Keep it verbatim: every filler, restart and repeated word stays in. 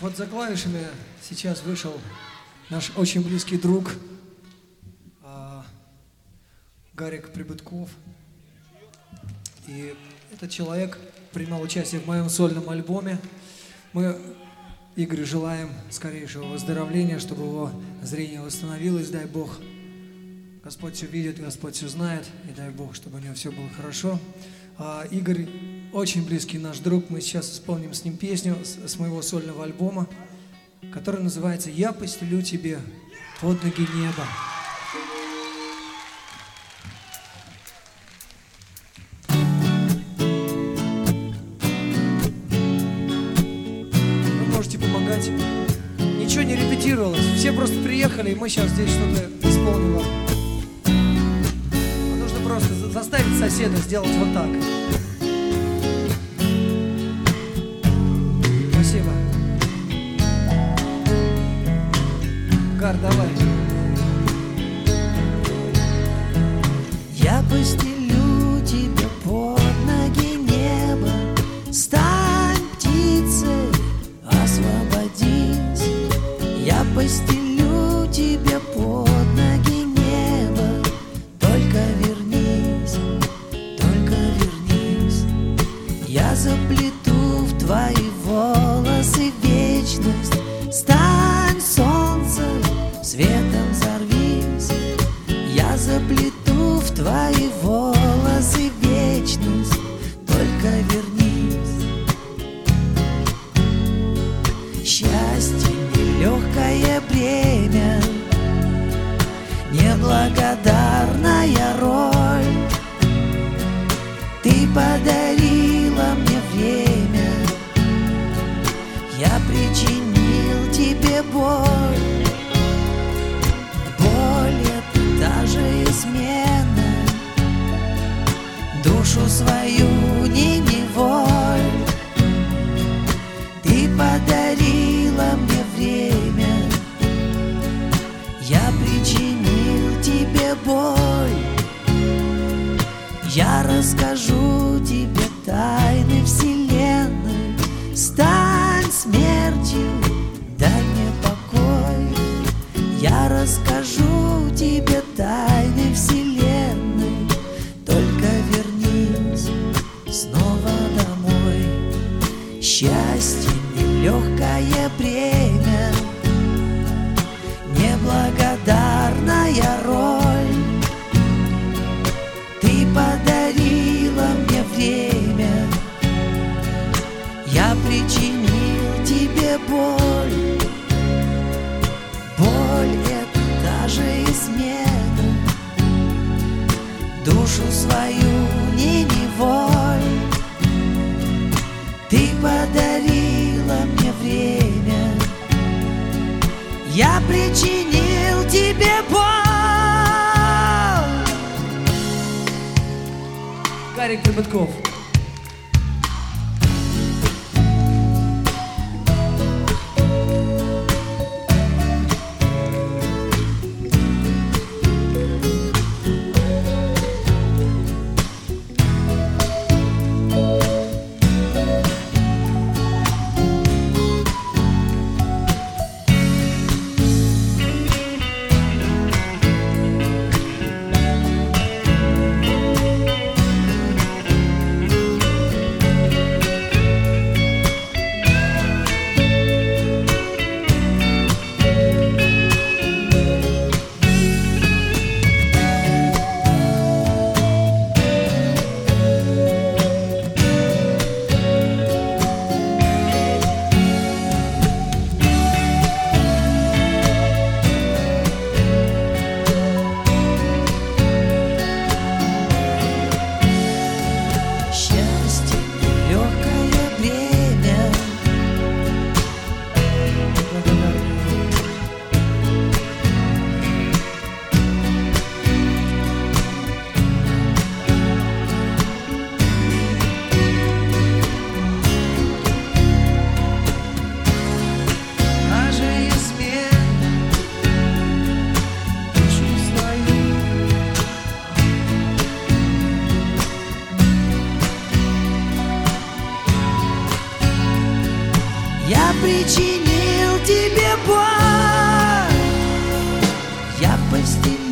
Вот за клавишами сейчас вышел наш очень близкий друг а, Гарик Прибытков. И этот человек принимал участие в моем сольном альбоме. Мы Игорю желаем скорейшего выздоровления, чтобы его зрение восстановилось, дай Бог. Господь все видит, Господь все знает, и дай Бог, чтобы у него все было хорошо. А Игорь очень близкий наш друг, мы сейчас исполним с ним песню с, с моего сольного альбома, которая называется «Я постелю тебе под ноги неба». Вы можете помогать. Ничего не репетировалось, все просто приехали, и мы сейчас здесь что-то исполним. Нужно просто заставить соседа сделать вот так. Спасибо. Гар, давай. Я постелю тебе под ноги небо, стань птицей, освободись. Я постелю тебе под ноги небо, только вернись, только вернись. Я заплету в твои волосы вечность, стань солнцем, светом взорвись. Я заплету в твои волосы вечность, только вернись. Счастье нелегкое бремя, неблагодарная роль. Ты подарила мне время, я причинил тебе боль. Боль — это даже измена, душу свою не неволь. Ты подарила мне время, я причинил тебе боль. Я расскажу тебе тайны вселенной, стань смертью, дай мне покой. Я расскажу тебе тайны вселенной, только вернись снова домой. Счастье нелегкое бремя, неблагодарная роль. Ты подарила мне время, я причинил тебе боль. Боль — это даже измена, душу свою не неволь. Ты подарила мне время, я причинил тебе боль. Гарик Прибытков. причине тебе боль. Я постелил